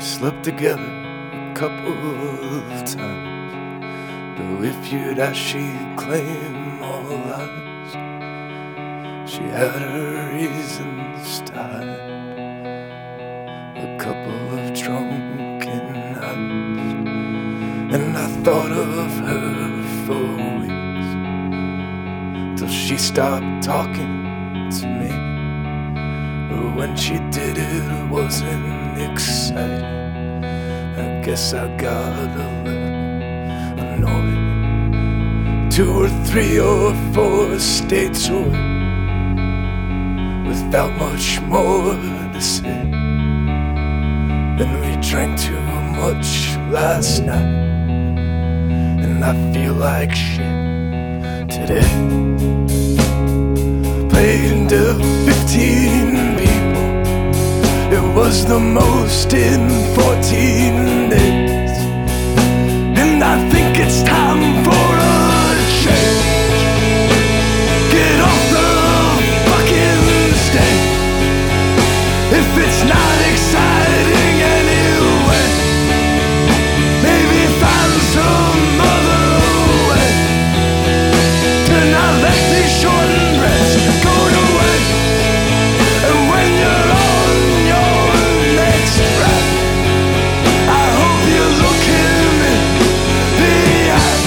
slept together a couple of times, though if you'd ask, she'd claim all lies. She had her reasons to hide a couple of drunken nights, and I thought of her for weeks, till she stopped talking to me. But when she did, it wasn't exciting. I guess I got a little annoyed. 2 or 3 or 4 states away, without much more to say. Then we drank too much last night, and I feel like shit today. Played to 15 people, it was the most in 14 days, and I think it's time for a change. Get off the fucking stage if it's not exciting anyway. Maybe find some other way to not let these shortened breaths go to waste. And when you're on your next breath, I hope you look him in the eyes,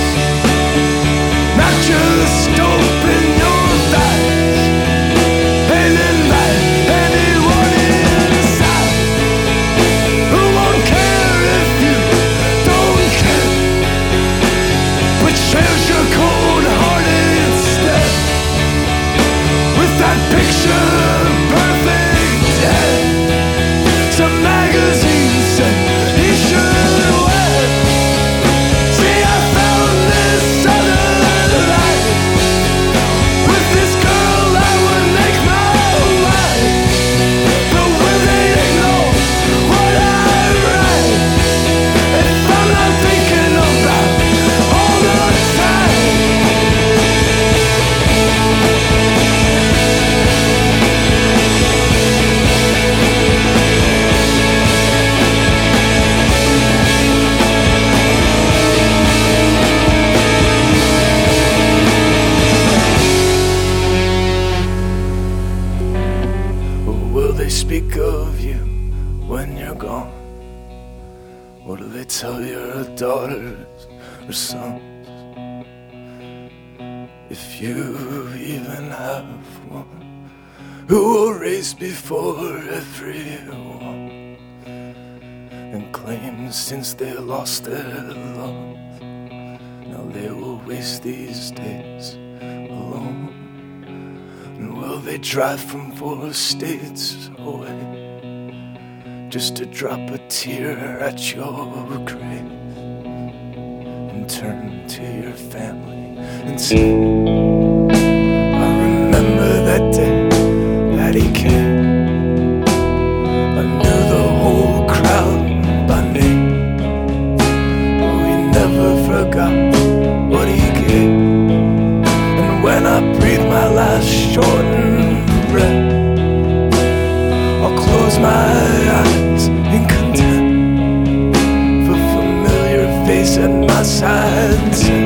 not just open your thighs and invite anyone inside who won't care if you don't care, but shares your cold heart instead with that picture perfect dead some magazine said he should wear. See, I found this other life with this girl I would make my wife, but will they ignore what I write if I'm not thinking about all the time? Will they speak of you when you're gone? What do they tell your daughters or sons, if you even have one, who will race before everyone and claim since they lost their love, now they will waste these days alone? And will they drive from 4 states away just to drop a tear at your grave and turn to your family and say, I remember that day that he came. I knew the whole crowd by name, but we never forgot what he gave. And when I breathe my last shortened breath, I'll close my eyes in content for familiar face at my side.